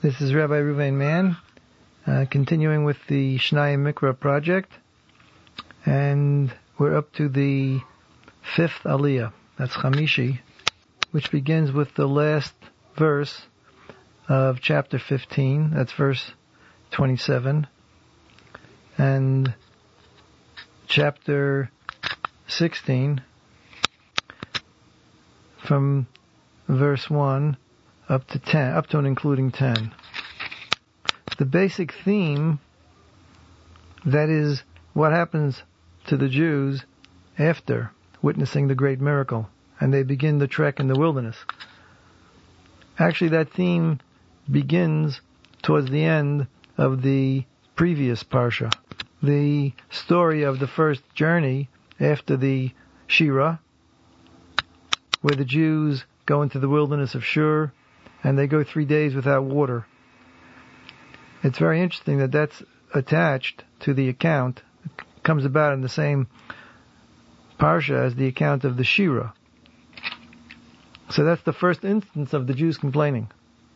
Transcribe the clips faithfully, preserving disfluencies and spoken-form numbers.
This is Rabbi Ruvain Mann, uh, continuing with the Shnayim Mikra project, and we're up to the fifth Aliyah, that's Chamishi, which begins with the last verse of chapter fifteen, that's verse twenty-seven, and chapter sixteen, from verse one up to ten, up to and including ten. The basic theme, that is what happens to the Jews after witnessing the great miracle, and they begin the trek in the wilderness. Actually, that theme begins towards the end of the previous parsha. The story of the first journey after the Shira, where the Jews go into the wilderness of Shur, and they go three days without water. It's very interesting that that's attached to the account. It comes about in the same parsha as the account of the Shira. So that's the first instance of the Jews complaining.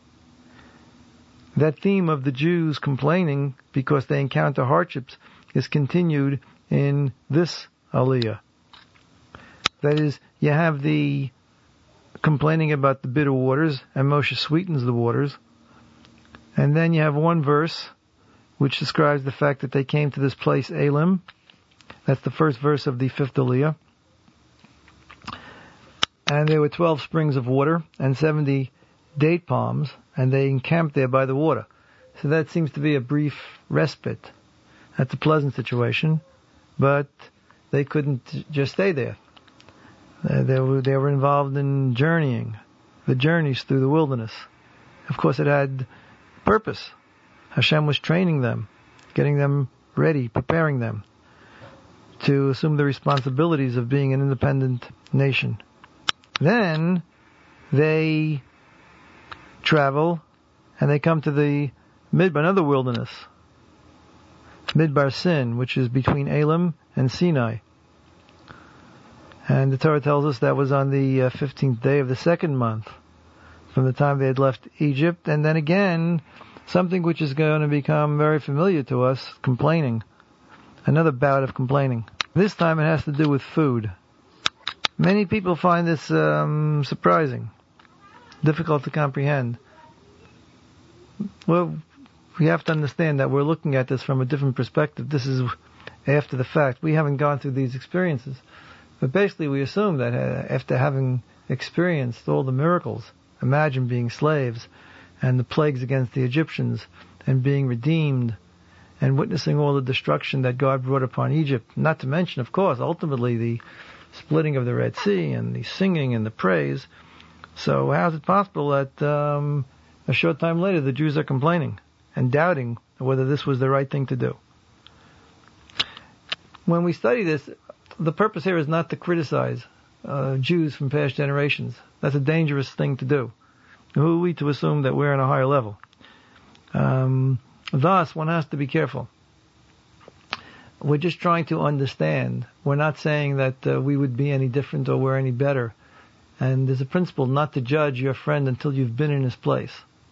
That theme of the Jews complaining because they encounter hardships is continued in this Aliyah. That is, you have the complaining about the bitter waters, and Moshe sweetens the waters. And then you have one verse which describes the fact that they came to this place, Elim. That's the first verse of the fifth Aliyah. And there were twelve springs of water and seventy date palms, and they encamped there by the water. So that seems to be a brief respite. That's a pleasant situation, but they couldn't just stay there. Uh, they were they were involved in journeying, the journeys through the wilderness. Of course, it had purpose. Hashem was training them, getting them ready, preparing them to assume the responsibilities of being an independent nation. Then they travel and they come to the Midbar, another wilderness, Midbar Sin, which is between Elim and Sinai. And the Torah tells us that was on the uh, fifteenth day of the second month from the time they had left Egypt. And then again, something which is going to become very familiar to us, complaining. Another bout of complaining. This time it has to do with food. Many people find this um, surprising, difficult to comprehend. Well, we have to understand that we're looking at this from a different perspective. This is after the fact. We haven't gone through these experiences. But basically we assume that uh, after having experienced all the miracles, imagine being slaves, and the plagues against the Egyptians, and being redeemed, and witnessing all the destruction that God brought upon Egypt, not to mention, of course, ultimately the splitting of the Red Sea, and the singing and the praise. So how is it possible that um, a short time later the Jews are complaining and doubting whether this was the right thing to do? When we study this, the purpose here is not to criticize uh, Jews from past generations. That's a dangerous thing to do. Who are we to assume that we're on a higher level? Um, thus, one has to be careful. We're just trying to understand. We're not saying that uh, we would be any different or we're any better. And there's a principle not to judge your friend until you've been in his place.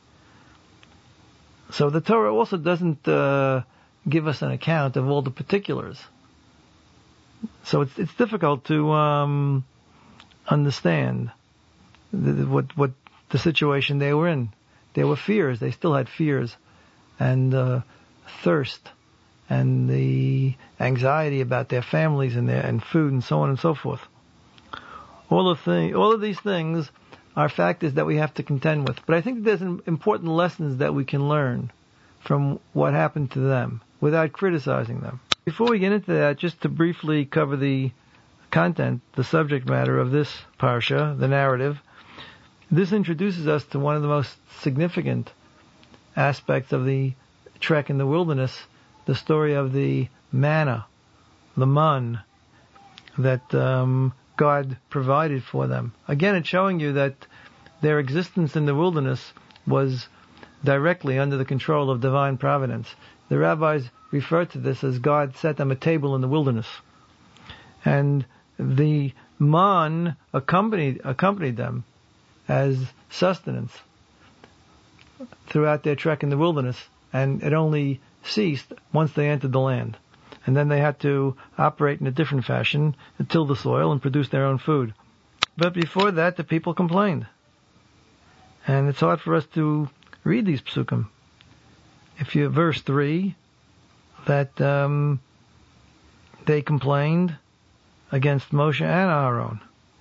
So the Torah also doesn't uh, give us an account of all the particulars. So it's it's difficult to um, understand the, what what the situation they were in. There were fears. They still had fears, and uh, thirst, and the anxiety about their families and their and food and so on and so forth. All of the all of these things are factors that we have to contend with. But I think there's important lessons that we can learn from what happened to them without criticizing them. Before we get into that, just to briefly cover the content, the subject matter of this parsha, the narrative, this introduces us to one of the most significant aspects of the trek in the wilderness, the story of the manna, the man that um, God provided for them. Again, it's showing you that their existence in the wilderness was directly under the control of divine providence. The rabbis refer to this as God set them a table in the wilderness. And the man accompanied, accompanied them as sustenance. throughout their trek in the wilderness, and it only ceased once they entered the land. And then they had to operate in a different fashion, till the soil and produce their own food. But before that, the people complained. And it's hard for us to read these psukim. If you, verse three, that um, they complained against Moshe and Aaron,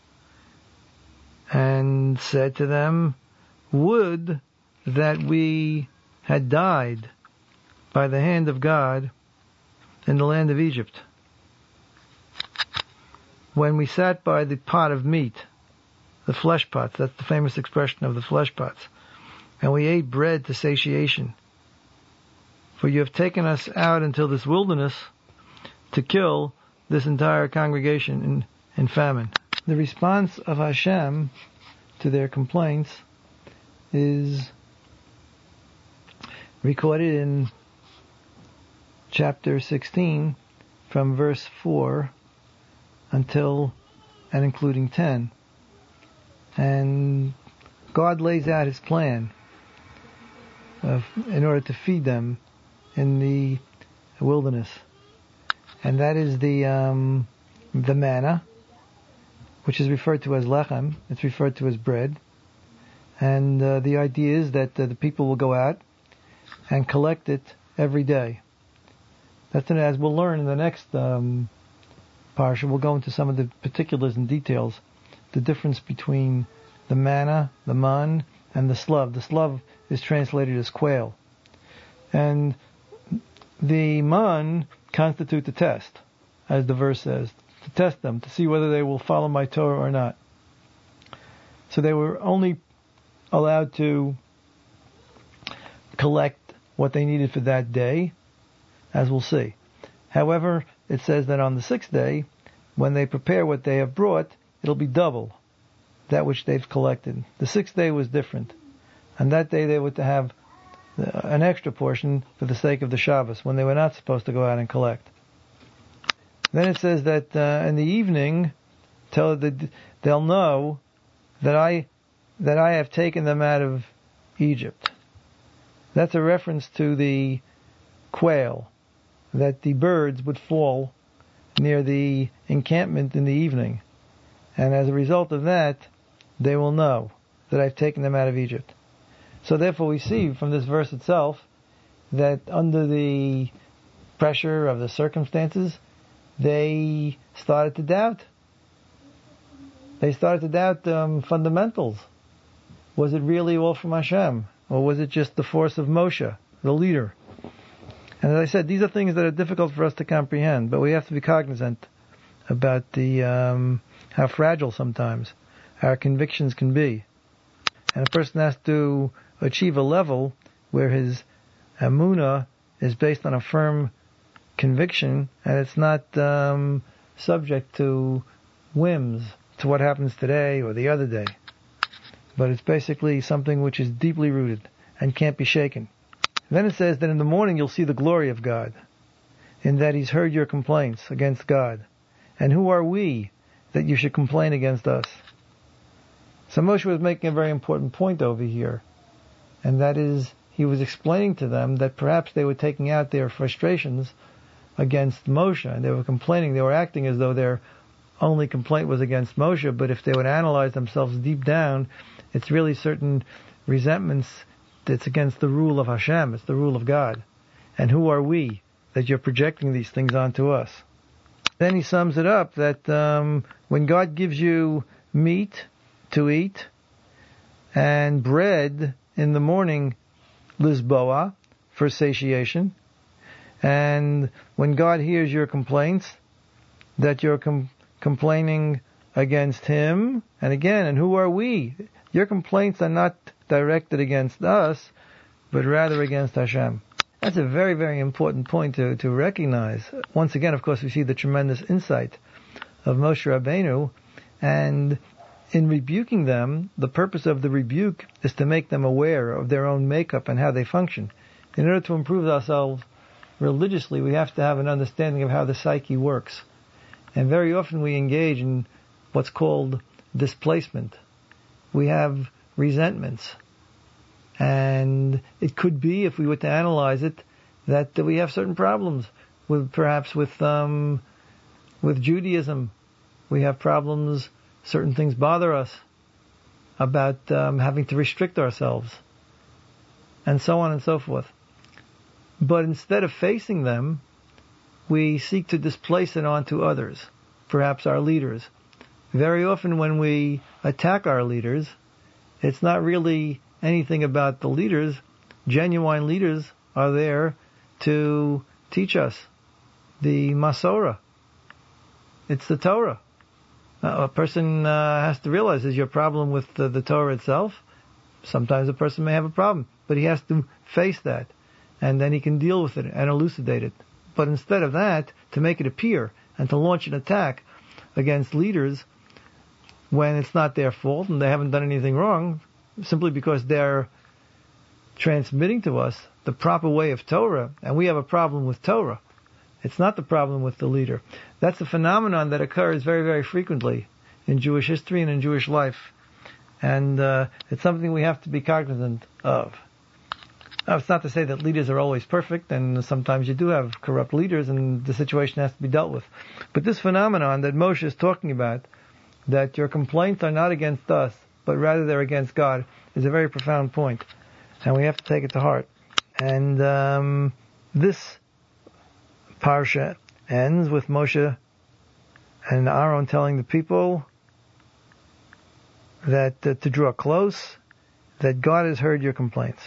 and said to them, would that we had died by the hand of God in the land of Egypt, when we sat by the pot of meat, the flesh pots, that's the famous expression of the flesh pots, and we ate bread to satiation. For you have taken us out into this wilderness to kill this entire congregation in, in famine. The response of Hashem to their complaints is recorded in chapter sixteen, from verse four until and including ten. And God lays out His plan of, in order to feed them in the wilderness. And that is the um, the manna, which is referred to as lechem. It's referred to as bread. And uh, the idea is that uh, the people will go out and collect it every day. That's an, as we'll learn in the next um, parsha, we'll go into some of the particulars and details, the difference between the manna, the man, and the slav. The slav is translated as quail. And the man constitute the test, as the verse says, to test them, to see whether they will follow my Torah or not. So they were only allowed to collect what they needed for that day, as we'll see. However, it says that on the sixth day, when they prepare what they have brought, it'll be double that which they've collected. The sixth day was different. And that day they were to have an extra portion for the sake of the Shabbos, when they were not supposed to go out and collect. Then it says that uh, in the evening, tell the, they'll know that I that I have taken them out of Egypt. That's a reference to the quail, that the birds would fall near the encampment in the evening. And as a result of that, they will know that I've taken them out of Egypt. So therefore we see from this verse itself that under the pressure of the circumstances, they started to doubt. They started to doubt um, fundamentals. Was it really all from Hashem? Or was it just the force of Moshe, the leader? And as I said, these are things that are difficult for us to comprehend, but we have to be cognizant about the um, how fragile sometimes our convictions can be. And a person has to achieve a level where his emunah is based on a firm conviction, and it's not um, subject to whims, to what happens today or the other day. But it's basically something which is deeply rooted and can't be shaken. Then it says that in the morning you'll see the glory of God, in that He's heard your complaints against God. And who are we that you should complain against us? So Moshe was making a very important point over here, and that is, he was explaining to them that perhaps they were taking out their frustrations against Moshe, and they were complaining, they were acting as though their only complaint was against Moshe, but if they would analyze themselves deep down, it's really certain resentments that's against the rule of Hashem, it's the rule of God. And who are we that you're projecting these things onto us? Then he sums it up that um, when God gives you meat to eat and bread in the morning, Lisboa, for satiation, and when God hears your complaints, that you're com- complaining against Him, and again, and who are we? Your complaints are not directed against us, but rather against Hashem. That's a very, very important point to, to recognize. Once again, of course, we see the tremendous insight of Moshe Rabbeinu, and in rebuking them, the purpose of the rebuke is to make them aware of their own makeup and how they function. In order to improve ourselves religiously, we have to have an understanding of how the psyche works. And very often we engage in what's called displacement. We have resentments. And it could be, if we were to analyze it, that, that we have certain problems with, perhaps with, um, with Judaism. We have problems, certain things bother us about, um, having to restrict ourselves, and so on and so forth. But instead of facing them, we seek to displace it onto others, perhaps our leaders. Very often when we attack our leaders, it's not really anything about the leaders. Genuine leaders are there to teach us the Masorah. It's the Torah. Uh, a person uh, has to realize, is your problem with the, the Torah itself? Sometimes a person may have a problem, but he has to face that, and then he can deal with it and elucidate it. But instead of that, to make it appear and to launch an attack against leaders when it's not their fault and they haven't done anything wrong, simply because they're transmitting to us the proper way of Torah, and we have a problem with Torah. It's not the problem with the leader. That's a phenomenon that occurs very, very frequently in Jewish history and in Jewish life. And uh, it's something we have to be cognizant of. Now, it's not to say that leaders are always perfect, and sometimes you do have corrupt leaders, and the situation has to be dealt with. But this phenomenon that Moshe is talking about, that your complaints are not against us, but rather they're against God, is a very profound point, and we have to take it to heart. And um, this parsha ends with Moshe and Aaron telling the people that uh, to draw close, that God has heard your complaints.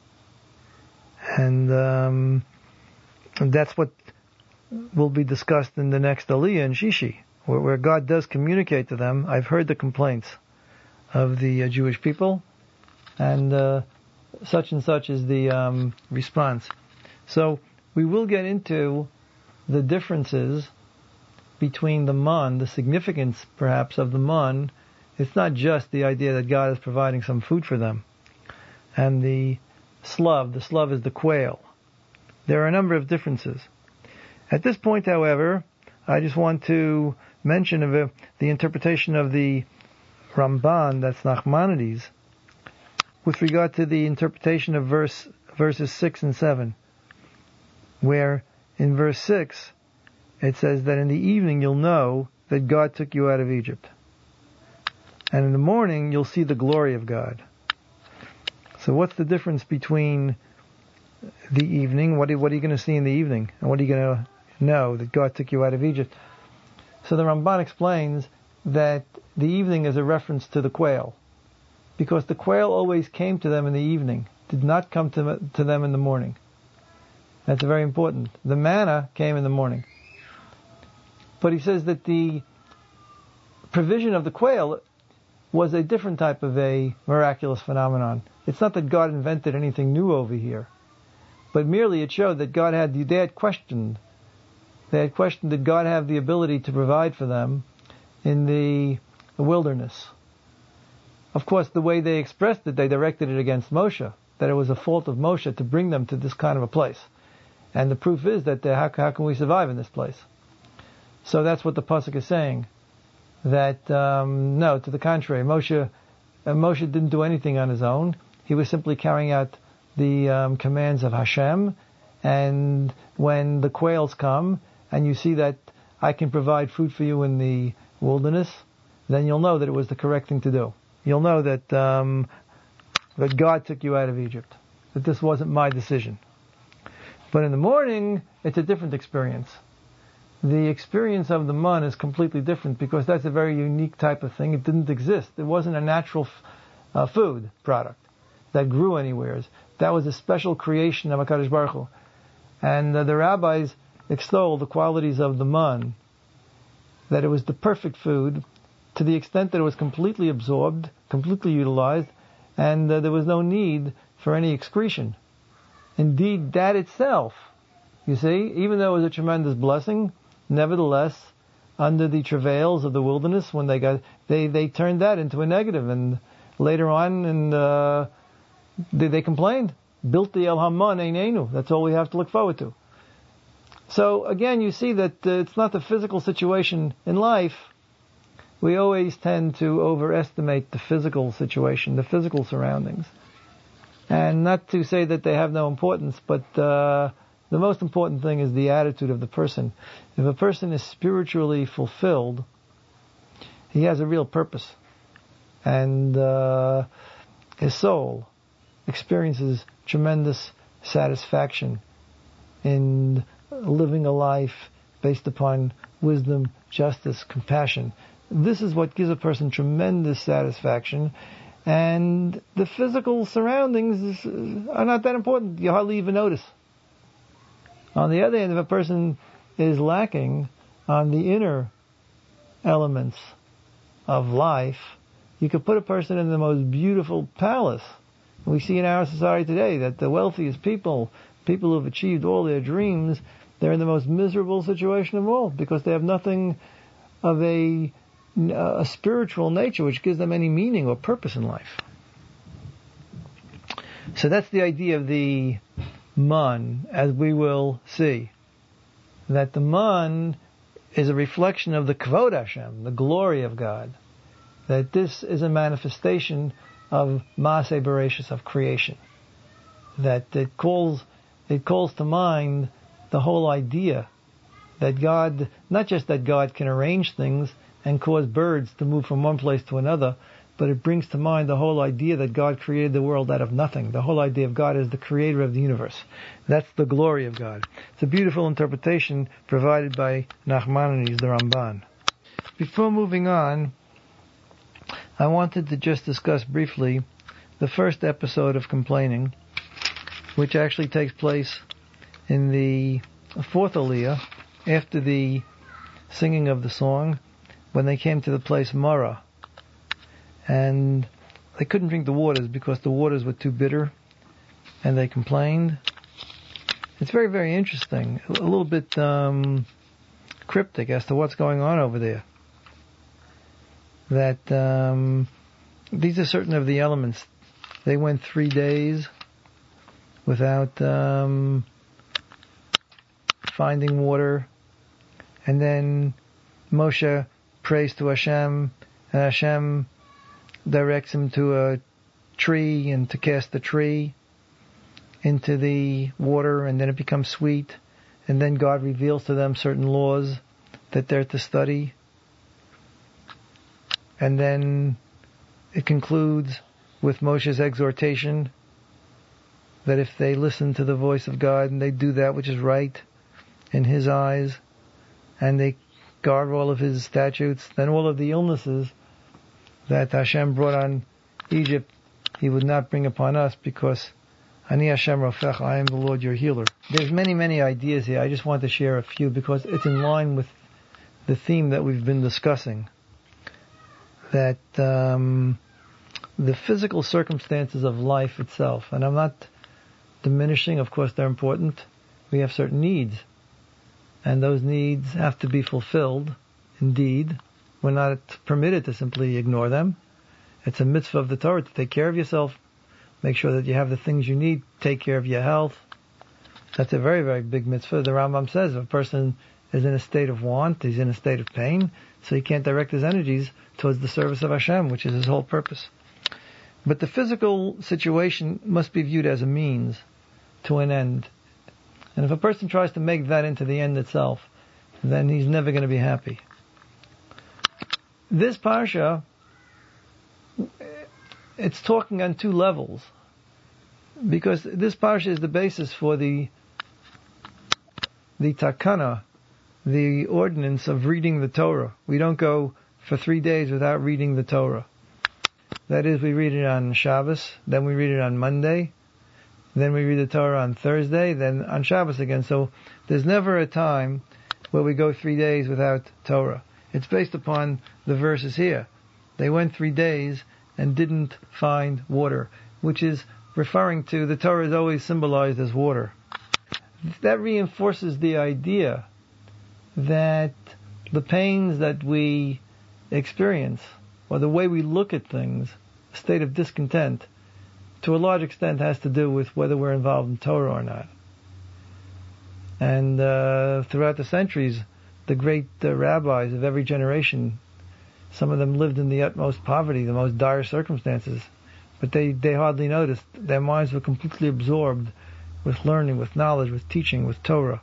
And um, that's what will be discussed in the next Aliyah in Shishi, where, where God does communicate to them, I've heard the complaints of the uh, Jewish people, and uh, such and such is the um, response. So we will get into the differences between the man, the significance perhaps of the man. It's not just the idea that God is providing some food for them. And the slav, the slav is the quail. There are a number of differences. At this point, however, I just want to mention of a, the interpretation of the Ramban, that's Nachmanides, with regard to the interpretation of verse verses six and seven, where in verse six it says that in the evening you'll know that God took you out of Egypt, and in the morning you'll see the glory of God. So what's the difference between the evening? What are, what are you going to see in the evening? And what are you going to know that God took you out of Egypt? So the Ramban explains that the evening is a reference to the quail, because the quail always came to them in the evening, did not come to, to them in the morning. That's very important. The manna came in the morning. But he says that the provision of the quail was a different type of a miraculous phenomenon. It's not that God invented anything new over here, but merely it showed that God had, they had questioned, they had questioned, did God have the ability to provide for them in the, the wilderness? Of course, the way they expressed it, they directed it against Moshe, that it was a fault of Moshe to bring them to this kind of a place. And the proof is that uh, how, how can we survive in this place? So that's what the pasuk is saying. That, um, no, to the contrary, Moshe, uh, Moshe didn't do anything on his own. He was simply carrying out the um, commands of Hashem. And when the quails come, and you see that I can provide food for you in the wilderness, then you'll know that it was the correct thing to do. You'll know that um, that God took you out of Egypt, that this wasn't my decision. But in the morning, it's a different experience. The experience of the man is completely different, because that's a very unique type of thing. It didn't exist. It wasn't a natural f- uh, food product that grew anywhere. That was a special creation of HaKadosh Baruch Hu. And uh, the rabbis extol the qualities of the man, that it was the perfect food, to the extent that it was completely absorbed, completely utilized, and uh, there was no need for any excretion. Indeed, that itself, you see, even though it was a tremendous blessing, nevertheless, under the travails of the wilderness, when they got, they, they turned that into a negative, and later on, and uh, they, they complained. Built the El Haman Einenu. That's all we have to look forward to. So again, you see that uh, it's not the physical situation in life. We always tend to overestimate the physical situation, the physical surroundings. And not to say that they have no importance, but uh, the most important thing is the attitude of the person. If a person is spiritually fulfilled, he has a real purpose. And uh, his soul experiences tremendous satisfaction in living a life based upon wisdom, justice, compassion. This is what gives a person tremendous satisfaction. And the physical surroundings are not that important. You hardly even notice. On the other hand, if a person is lacking on the inner elements of life, you could put a person in the most beautiful palace. We see in our society today that the wealthiest people, people who have achieved all their dreams, they're in the most miserable situation of all because they have nothing of a, a spiritual nature which gives them any meaning or purpose in life. So that's the idea of the man, as we will see. That the man is a reflection of the Kvod Hashem, the glory of God. That this is a manifestation of Maaseh Bereshis, of creation. That it calls, it calls to mind the whole idea that God, not just that God can arrange things and cause birds to move from one place to another, but it brings to mind the whole idea that God created the world out of nothing. The whole idea of God as the creator of the universe. That's the glory of God. It's a beautiful interpretation provided by Nachmanides, the Ramban. Before moving on, I wanted to just discuss briefly the first episode of complaining, which actually takes place in the fourth Aliyah, after the singing of the song, when they came to the place Marah. And they couldn't drink the waters because the waters were too bitter, and they complained. It's very, very interesting. A little bit um, cryptic as to what's going on over there. That um, these are certain of the elements. They went three days without um, finding water, and then Moshe prays to Hashem, and Hashem directs him to a tree and to cast the tree into the water, and then it becomes sweet, and then God reveals to them certain laws that they're to study. And then it concludes with Moshe's exhortation that if they listen to the voice of God and they do that which is right in His eyes, and they guard all of His statutes, then all of the illnesses that Hashem brought on Egypt, He would not bring upon us, because Ani Hashem Rofech, I am the Lord your healer. There's many, many ideas here. I just want to share a few because it's in line with the theme that we've been discussing. That um, the physical circumstances of life itself, and I'm not diminishing, of course they're important. We have certain needs, and those needs have to be fulfilled. Indeed, we're not permitted to simply ignore them. It's a mitzvah of the Torah to take care of yourself, make sure that you have the things you need, take care of your health. That's a very, very big mitzvah. The Rambam says if a person is in a state of want, he's in a state of pain, so he can't direct his energies towards the service of Hashem, which is his whole purpose. But the physical situation must be viewed as a means to an end. And if a person tries to make that into the end itself, then he's never going to be happy. This parsha, it's talking on two levels, because this parsha is the basis for the the takana, the ordinance of reading the Torah. We don't go for three days without reading the Torah. That is, we read it on Shabbos, then we read it on Monday, then we read the Torah on Thursday, then on Shabbos again. So there's never a time where we go three days without Torah. It's based upon the verses here. They went three days and didn't find water, which is referring to the Torah is always symbolized as water. That reinforces the idea that the pains that we experience, or the way we look at things, a state of discontent, to a large extent has to do with whether we're involved in Torah or not. And uh, throughout the centuries, the great uh, rabbis of every generation, some of them lived in the utmost poverty, the most dire circumstances, but they, they hardly noticed. Their minds were completely absorbed with learning, with knowledge, with teaching, with Torah.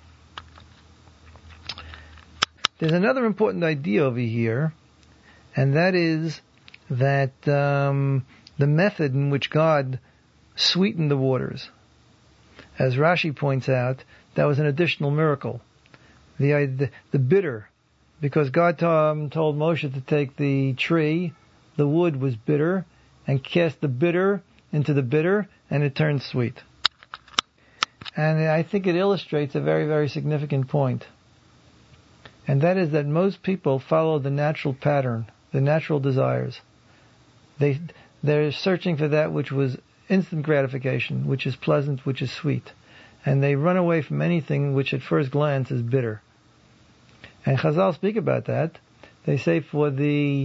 There's another important idea over here, and that is that um, the method in which God sweetened the waters. As Rashi points out, that was an additional miracle. The the, the bitter, because God um, told Moshe to take the tree, the wood was bitter, and cast the bitter into the bitter, and it turned sweet. And I think it illustrates a very, very significant point. And that is that most people follow the natural pattern, the natural desires. They, they're searching for that which was instant gratification, which is pleasant, which is sweet. And they run away from anything which at first glance is bitter. And Chazal speak about that. They say for the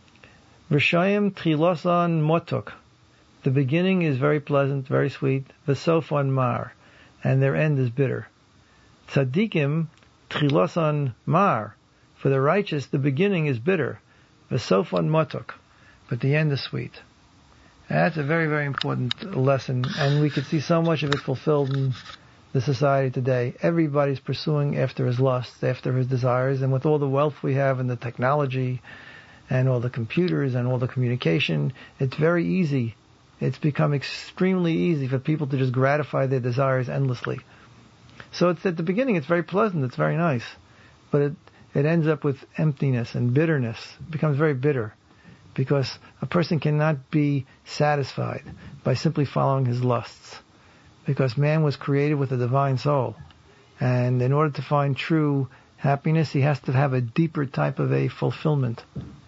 Rishayim Trilosan Motok, the beginning is very pleasant, very sweet, Vesofan Mar, and their end is bitter. Tzadikim Trilosan Mar, for the righteous the beginning is bitter, Vesofan Motok, but the end is sweet. And that's a very, very important lesson, and we could see so much of it fulfilled in the society today. Everybody's pursuing after his lusts, after his desires, and with all the wealth we have and the technology and all the computers and all the communication, it's very easy. It's become extremely easy for people to just gratify their desires endlessly. So it's at the beginning, it's very pleasant, it's very nice, but it, it ends up with emptiness and bitterness. It becomes very bitter, because a person cannot be satisfied by simply following his lusts. Because man was created with a divine soul. And in order to find true happiness, he has to have a deeper type of a fulfillment.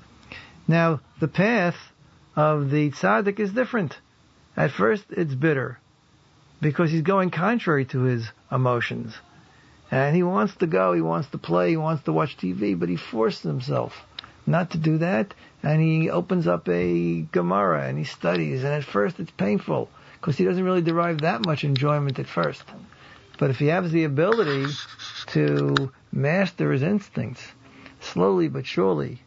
Now, the path of the tzaddik is different. At first, it's bitter, because he's going contrary to his emotions. And he wants to go, he wants to play, he wants to watch T V, but he forces himself not to do that, and he opens up a Gemara and he studies, and at first it's painful, because he doesn't really derive that much enjoyment at first. But if he has the ability to master his instincts, slowly but surely,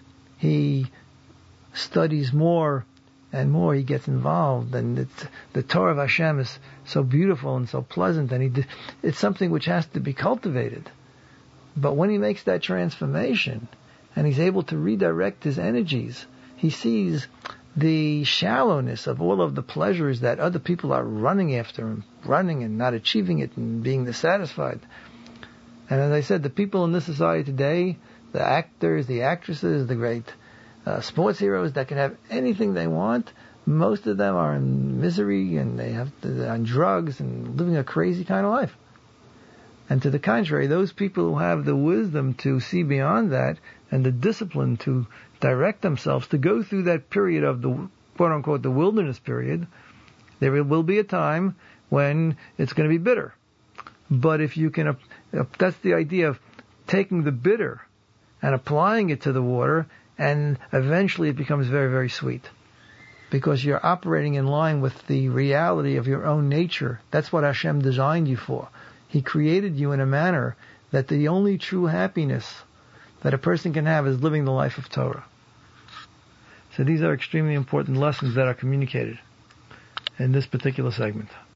he studies more and more, he gets involved, and it's, the Torah of Hashem is so beautiful and so pleasant, and he, it's something which has to be cultivated. But when he makes that transformation, and he's able to redirect his energies, he sees the shallowness of all of the pleasures that other people are running after him, running and not achieving it and being dissatisfied. And as I said, the people in this society today, the actors, the actresses, the great uh, sports heroes that can have anything they want, most of them are in misery, and they have to, they're on drugs and living a crazy kind of life. And to the contrary, those people who have the wisdom to see beyond that and the discipline to direct themselves to go through that period of the quote-unquote the wilderness period, there will be a time when it's going to be bitter. But if you can, uh, that's the idea of taking the bitter and applying it to the water, and eventually it becomes very, very sweet. Because you're operating in line with the reality of your own nature. That's what Hashem designed you for. He created you in a manner that the only true happiness that a person can have is living the life of Torah. So these are extremely important lessons that are communicated in this particular segment.